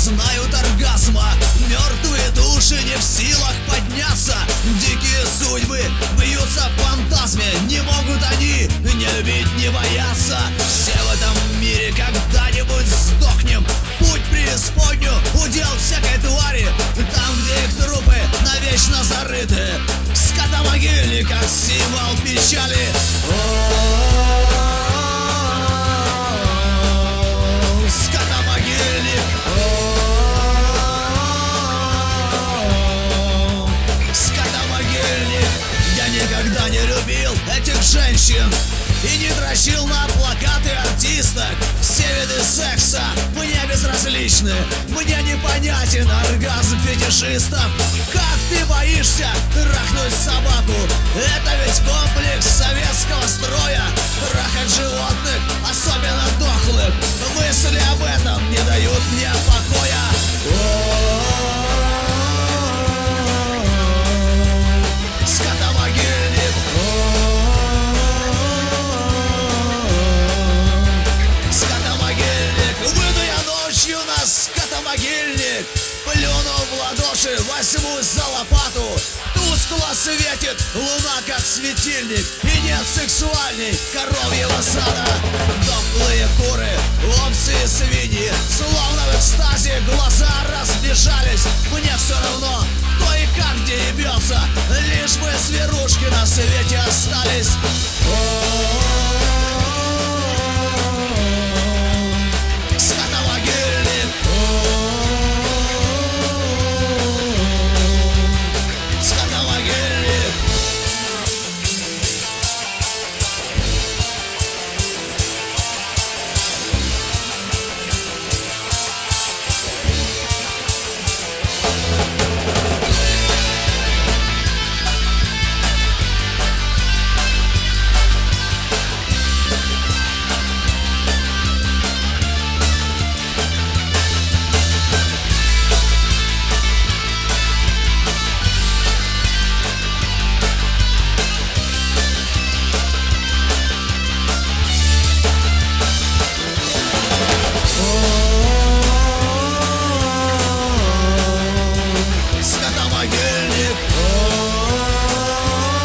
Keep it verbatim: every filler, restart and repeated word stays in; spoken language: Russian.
знают оргазма. Мертвые души не в силах подняться. Дикие судьбы бьются в фантазме. Не могут они не любить, не бояться. Все в этом мире когда-нибудь сдохнем. Путь преисподню удел всякой твари. Там, где их трупы навечно зарыты. Скотомогильник, как символ печали. Скотомогильник. Скотомогильник. Я никогда не любил этих женщин и не дрочил на плакаты артисток. Все виды секса мне безразличны. Мне непонятен оргазм фетишистов. Как ты боишься трахнуть собаку? Это ведь комплекс советского строя. Трахать животных, особенно дохлых. Мысли об этом не дают мне покоя. Скотомогильник. Скотомогильник. Выйду я ночью на скотомогильник. Плюну в ладоши, возьмусь за лопату. Тускло светит луна, как светильник. И нет сексуальней коровьего сада. Дохлые куры, овцы и свиньи, словно в экстазе глаза разбежались. Мне все равно, кто и как где ебется, лишь бы зверушки на свете остались. О-о-о-о.